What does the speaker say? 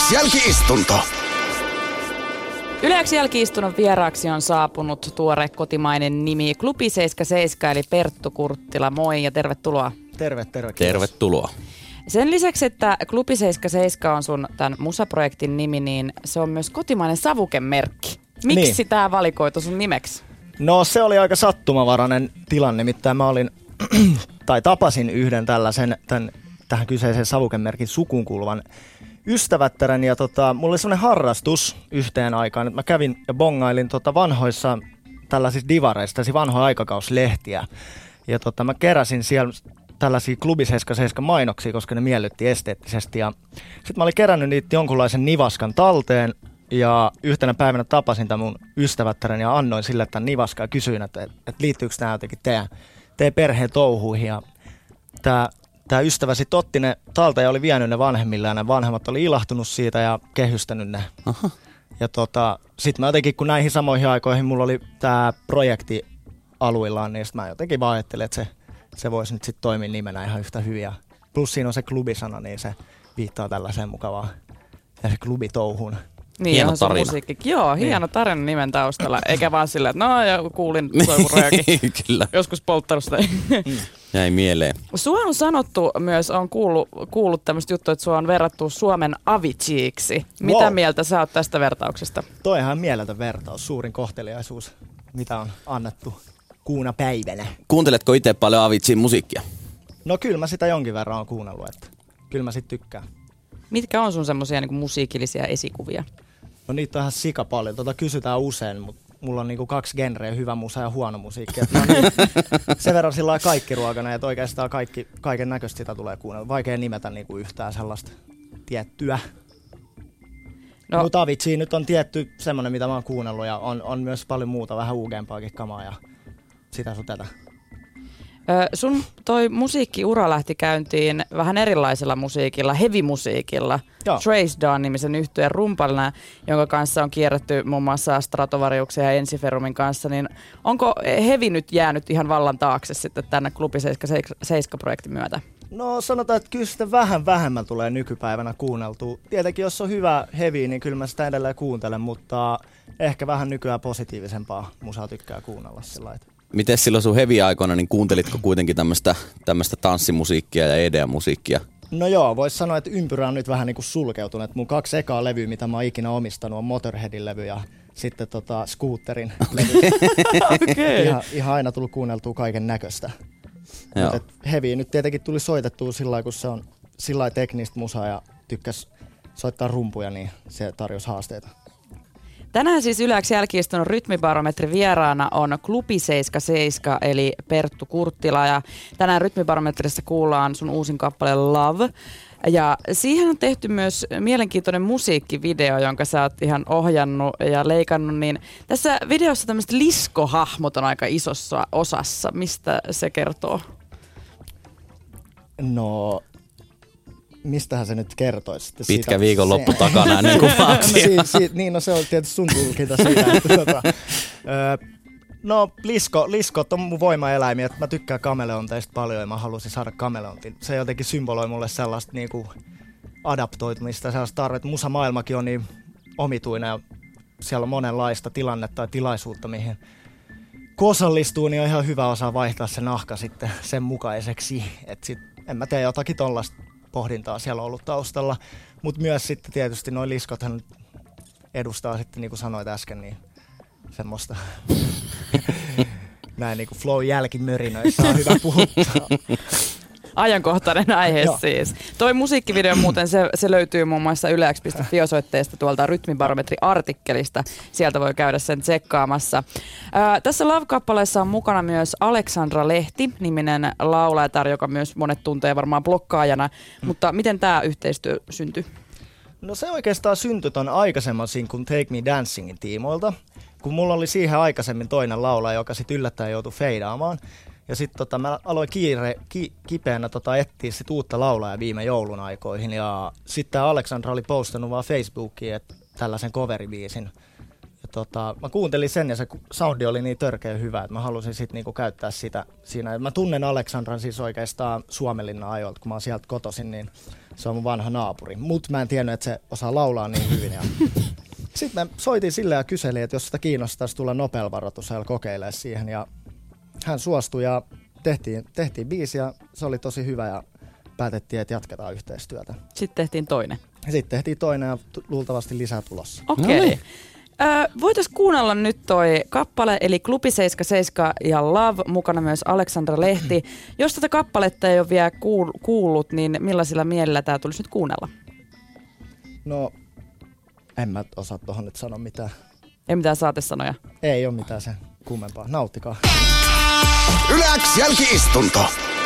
Jälki-istunto. Yle X Jälki-istunnon vieraaksi on saapunut tuore kotimainen nimi Klubi 77 eli Perttu Kurttila. Moi ja tervetuloa. Terve. Tervetuloa. Sen lisäksi, että Klubi 77 on sun tämän musaprojektin nimi, niin se on myös kotimainen savukemerkki. Miksi tämä valikoitu sun nimeksi? No se oli aika sattumavarainen tilanne, nimittäin mä tapasin yhden tähän kyseiseen savukemerkin sukuun kuuluvan ystävättären ja mulla oli semmoinen harrastus yhteen aikaan, että mä kävin ja bongailin vanhoissa tällaisissa divareissa, vanhoja aikakauslehtiä ja mä keräsin siellä tällaisia Klubi 77 mainoksia, koska ne miellytti esteettisesti ja sitten mä olin kerännyt niitä jonkunlaisen nivaskan talteen ja yhtenä päivänä tapasin tämän mun ystävättären ja annoin sille tämän nivaskan ja kysyin, että liittyykö nämä jotenkin teidän perheen touhuihin ja tämä ystävä sitten otti ne talteen ja oli vienyt ne vanhemmille ja ne vanhemmat oli ilahtunut siitä ja kehystänyt ne. Aha. Ja sitten mä jotenkin, kun näihin samoihin aikoihin mulla oli tämä projekti aluillaan, niin sitten mä jotenkin vaan ajattelin, että se voisi nyt sitten toimia nimenä ihan yhtä hyvin. Ja plus siinä on se klubisana, niin se viittaa tällaiseen mukavaan ja se klubitouhuun. Niin, hieno tarina. Musiikki. Joo, hieno tarina nimen taustalla. Eikä vaan silleen, että kuulin soivurojakin. Kyllä. Joskus polttanut sitä. Jäi mieleen. Sua on sanottu myös, on kuullut tämmöistä juttua, että sua on verrattu Suomen Aviciiksi. Mitä mieltä sä oot tästä vertauksesta? Toi ihan mieletön vertaus, suurin kohteliaisuus, mitä on annettu kuuna päivänä. Kuunteletko itse paljon Avicin musiikkia? No kyllä mä sitä jonkin verran on kuunnellut, että kyllä mä sit tykkään. Mitkä on sun semmosia niinku musiikillisia esikuvia? No niitä on ihan sika paljon. Kysytään usein, mutta mulla on niinku 2 genreä, hyvä musa ja huono musiikki. Sen verran sillä lailla kaikkiruokana, että oikeastaan kaiken näköistä sitä tulee kuunnella. Vaikea nimetä niinku yhtään sellaista tiettyä. No. Mutta Avicii nyt on tietty semmoinen, mitä mä oon kuunnellut ja on myös paljon muuta, vähän uugempaakin kamaa ja sitä sun tätä. Sun toi musiikkiura lähti käyntiin vähän erilaisella musiikilla, heavy-musiikilla. Trace Dawn-nimisen yhtyeen rumpalina, jonka kanssa on kierretty muun muassa Stratovariuksen ja Ensiferumin kanssa. Niin onko heavy nyt jäänyt ihan vallan taakse sitten tänne Klubi 77-projektin myötä? No sanotaan, että kyllä sitä vähän vähemmän tulee nykypäivänä kuunneltua. Tietenkin jos on hyvä heavy, niin kyllä mä sitä edelleen kuuntelen, mutta ehkä vähän nykyään positiivisempaa musaa tykkää kuunnella sillä lailla. Miten silloin sun heavy-aikoina, niin kuuntelitko kuitenkin tämmöistä tanssimusiikkia ja EDM-musiikkia? No joo, vois sanoa, että ympyrä on nyt vähän niin kuin sulkeutunut. Mun 2 ekaa levyä, mitä mä oon ikinä omistanut, on Motorheadin levy ja sitten Scooterin levy. Okay. Ihan aina tullut kuunneltua kaiken näköistä. Heavy nyt tietenkin tuli soitettua sillä lailla, kun se on sillä lailla teknistä musaa ja tykkäs soittaa rumpuja, niin se tarjosi haasteita. Tänään siis Yle X Jälki-istunnon rytmibarometri vieraana on Klubi 77 eli Perttu Kurttila ja tänään rytmibarometrissa kuullaan sun uusin kappale Love. Ja siihen on tehty myös mielenkiintoinen musiikkivideo, jonka sä oot ihan ohjannut ja leikannut, niin tässä videossa tämmöiset liskohahmot on aika isossa osassa. Mistä se kertoo? No, mistähän se nyt kertoisi? Pitkä viikonloppu takana ennen kuvauksia. No se on tietysti sun tulkinta siitä. No liskot on mun voimaeläimiä, että mä tykkään kameleonteista paljon ja mä halusin saada kameleontin. Se jotenkin symboloi mulle sellaista niinku adaptoitumista, sellaista tarvetta. Musamaailmakin on niin omituinen ja siellä on monenlaista tilannetta tai tilaisuutta, mihin kun osallistuu, niin on ihan hyvä osaa vaihtaa se nahka sitten sen mukaiseksi. Että en mä tiedä, jotakin tollaista pohdintaa siellä on ollut taustalla. Mutta myös sitten tietysti noi liskothan edustaa sitten, niin kuin sanoit äsken, niin semmoista näin niin kuin flow-jälkimörinöissä on hyvä puhuttaa. Ajankohtainen aihe siis. Toi musiikkivideo muuten, se löytyy muun muassa ylex.fi-osoitteesta tuolta rytmibarometri-artikkelista. Sieltä voi käydä sen tsekkaamassa. Tässä Love-kappaleessa on mukana myös Aleksandra Lehti-niminen laulajatar, joka myös monet tuntee varmaan blokkaajana. Mutta miten tämä yhteistyö syntyi? No se oikeastaan syntyi ton aikaisemman sinkun Take Me Dancingin tiimoilta. Kun mulla oli siihen aikaisemmin toinen laulaja, joka sitten yllättäen joutui feidaamaan. Ja sitten mä aloin kipeänä etsiä sit uutta laulajaa viime joulun aikoihin. Ja sitten Aleksandra oli postannut vaan Facebookiin, että tällaisen coveribiisin. Ja mä kuuntelin sen ja se soundi oli niin törkeä hyvä, että mä halusin sitten niinku käyttää sitä siinä. Ja mä tunnen Aleksandran siis oikeastaan Suomenlinnan ajoilta, kun mä oon sieltä kotoisin, niin Se on mun vanha naapuri. Mut mä en tiennyt, että se osaa laulaa niin hyvin. Ja sitten mä soitin sille ja kyselin, että jos sitä kiinnostaisi tulla Nobel-varoitusajalla kokeilemaan siihen. Ja hän suostui ja tehtiin biisi ja se oli tosi hyvä ja päätettiin, että jatketaan yhteistyötä. Sitten tehtiin toinen. Sitten tehtiin toinen ja luultavasti lisää tulossa. Okei. Voitaisiin kuunnella nyt toi kappale, eli Klubi 77 ja Love, mukana myös Aleksandra Lehti. Jos tätä kappaletta ei ole vielä kuullut, niin millaisilla mielellä tämä tulisi nyt kuunnella? No, en mä osaa tohon nyt sanoa mitään. Ei mitään saatesanoja? Ei ole mitään sen kummempaa. Nauttikaa. Yläks jälki-istunto.